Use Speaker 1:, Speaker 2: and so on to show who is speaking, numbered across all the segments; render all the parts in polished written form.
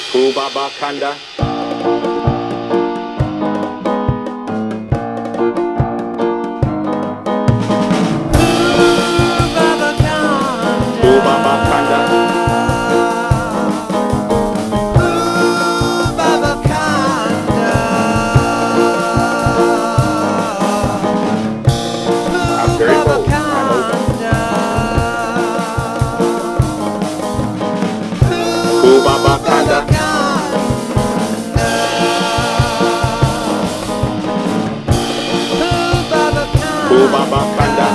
Speaker 1: Kubaba Kanda. Kubaba Kanda. I'm very bold. I know that. Kubaba Kanda. Kubaba Kanda.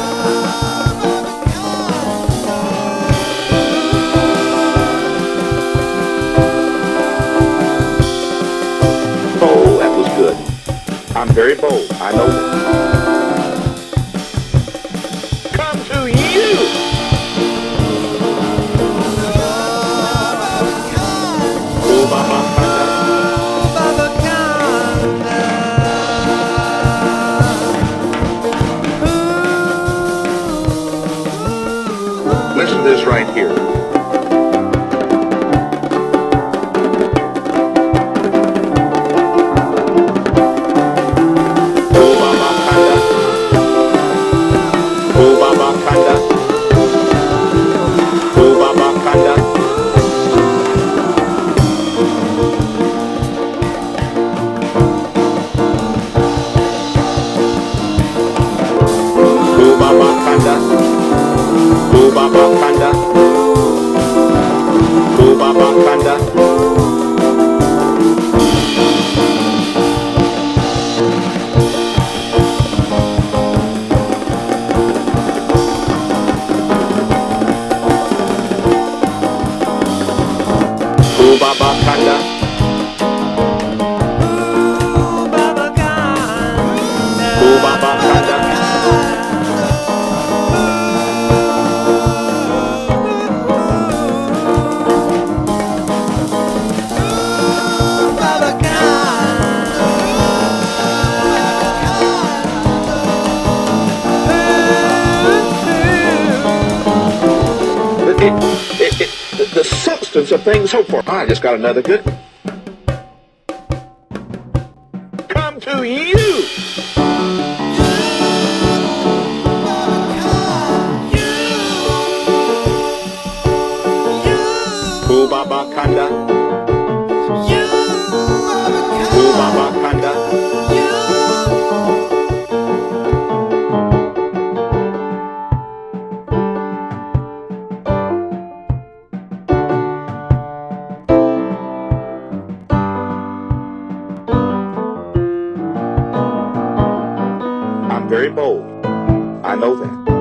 Speaker 1: Oh, that was good. I'm very bold. I know that. Come to you. Kubaba Kanda. Listen to this right here. Kubaba Kanda. Kubaba Kanda. Kubaba Kanda. Kubaba Kanda. Kubaba Kanda. Kubaba Kanda. Kubaba Kanda. Kubaba Kanda. The substance of things hoped for. I just got another good one. Come to you. Kubaba Kanda. Kubaba Kanda. I'm very bold. I know that.